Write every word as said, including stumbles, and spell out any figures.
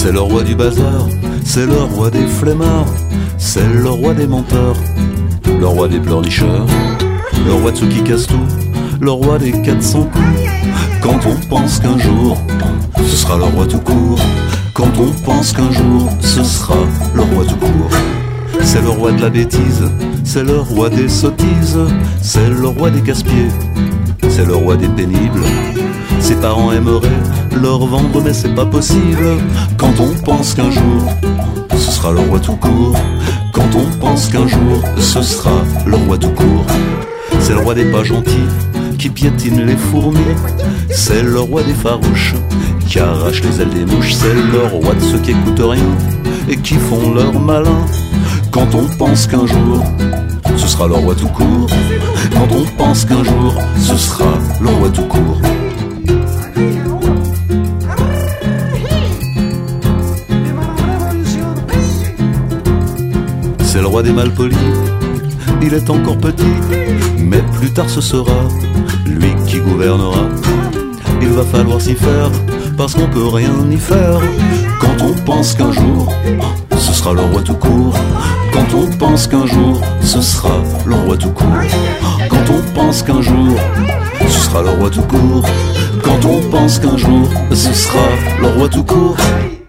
C'est le roi du bazar, c'est le roi des flemmards, c'est le roi des menteurs, le roi des pleurnicheurs, le roi de ceux qui cassent tout, le roi des quatre cents coups. Quand on pense qu'un jour, ce sera le roi tout court. Quand on pense qu'un jour, ce sera le roi tout court. C'est le roi de la bêtise, c'est le roi des sottises, c'est le roi des casse-pieds, c'est le roi des pénibles. Ses parents aimeraient leur vendre mais c'est pas possible. Quand on pense qu'un jour, ce sera le roi tout court. Quand on pense qu'un jour, ce sera le roi tout court. C'est le roi des pas gentils qui piétine les fourmis, c'est le roi des farouches qui arrache les ailes des mouches. C'est le roi de ceux qui écoutent rien et qui font leur malin. Quand on pense qu'un jour, ce sera le roi tout court. Quand on pense qu'un jour, ce sera le roi tout court. C'est le roi des malpolis, il est encore petit, mais plus tard ce sera lui qui gouvernera. Il va falloir s'y faire, parce qu'on peut rien y faire. Quand on pense qu'un jour, ce sera le roi tout court. Quand on pense qu'un jour, ce sera le roi tout court. Quand on pense qu'un jour, ce sera le roi tout court. Quand on pense qu'un jour, ce sera le roi tout court.